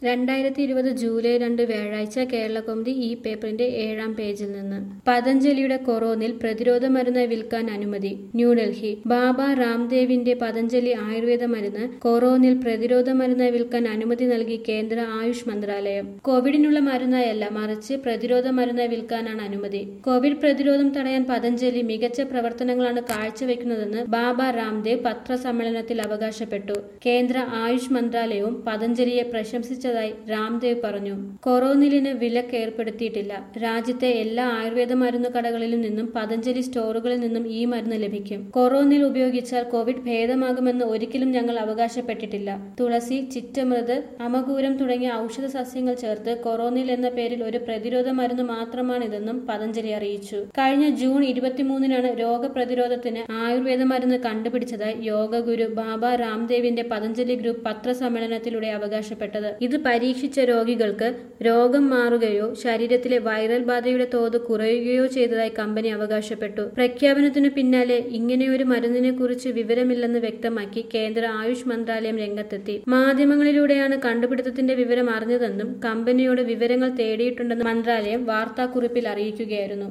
2020 July 2 വ്യാഴാഴ്ച കേരളകൗമുദി ഈ പേപ്പറിന്റെ 7-ാം പേജിൽ നിന്ന്. പതഞ്ജലിയുടെ കൊറോണിൽ പ്രതിരോധ മരുന്ന് വിൽക്കാൻ അനുമതി. ന്യൂഡൽഹി. ബാബ രാംദേവിന്റെ പതഞ്ജലി ആയുർവേദ മരുന്ന് കൊറോണിൽ പ്രതിരോധ മരുന്ന് വിൽക്കാൻ അനുമതി നൽകി കേന്ദ്ര ആയുഷ് മന്ത്രാലയം. കോവിഡിനുള്ള മരുന്നായല്ല, മറിച്ച് പ്രതിരോധ മരുന്ന് വിൽക്കാനാണ് അനുമതി. കോവിഡ് പ്രതിരോധം തടയാൻ പതഞ്ജലി മികച്ച പ്രവർത്തനങ്ങളാണ് കാഴ്ചവെക്കുന്നതെന്ന് ബാബ രാംദേവ് പത്രസമ്മേളനത്തിൽ അവകാശപ്പെട്ടു. കേന്ദ്ര ആയുഷ് മന്ത്രാലയവും പതഞ്ജലിയെ പ്രശംസിച്ചതായി രാംദേവ് പറഞ്ഞു. കൊറോണിലിന് വിലക്ക് ഏർപ്പെടുത്തിയിട്ടില്ല. രാജ്യത്തെ എല്ലാ ആയുർവേദ മരുന്ന് കടകളിൽ നിന്നും പതഞ്ജലി സ്റ്റോറുകളിൽ നിന്നും ഈ മരുന്ന് ലഭിക്കും. കൊറോണിൽ ഉപയോഗിച്ചാൽ കോവിഡ് ഭേദമാകുമെന്ന് ഒരിക്കലും ഞങ്ങൾ അവകാശപ്പെട്ടിട്ടില്ല. തുളസി, ചിറ്റമൃത്, അമകൂരം തുടങ്ങിയ ഔഷധ സസ്യങ്ങൾ ചേർത്ത് കൊറോണിൽ എന്ന പേരിൽ ഒരു പ്രതിരോധ മരുന്ന് മാത്രമാണിതെന്നും പതഞ്ജലി അറിയിച്ചു. കഴിഞ്ഞ ജൂൺ 23-നാണ് രോഗപ്രതിരോധത്തിന് ആയുർവേദ മരുന്ന് കണ്ടുപിടിച്ചതായി യോഗ ഗുരു ബാബ രാംദേവിന്റെ പതഞ്ജലി ഗ്രൂപ്പ് പത്രസമ്മേളനത്തിലൂടെ അവകാശപ്പെട്ടത്. ഇത് പരീക്ഷിച്ച രോഗികൾക്ക് രോഗം മാറുകയോ ശരീരത്തിലെ വൈറൽ ബാധയുടെ തോത് കുറയുകയോ ചെയ്തതായി കമ്പനി അവകാശപ്പെട്ടു. പ്രഖ്യാപനത്തിനു പിന്നാലെ ഇങ്ങനെയൊരു മരുന്നിനെ കുറിച്ച് വിവരമില്ലെന്ന് വ്യക്തമാക്കി കേന്ദ്ര ആയുഷ് മന്ത്രാലയം രംഗത്തെത്തി. മാധ്യമങ്ങളിലൂടെയാണ് കണ്ടുപിടുത്തത്തിന്റെ വിവരം അറിഞ്ഞതെന്നും കമ്പനിയോട് വിവരങ്ങൾ തേടിയിട്ടുണ്ടെന്നും മന്ത്രാലയം വാർത്താക്കുറിപ്പിൽ അറിയിക്കുകയായിരുന്നു.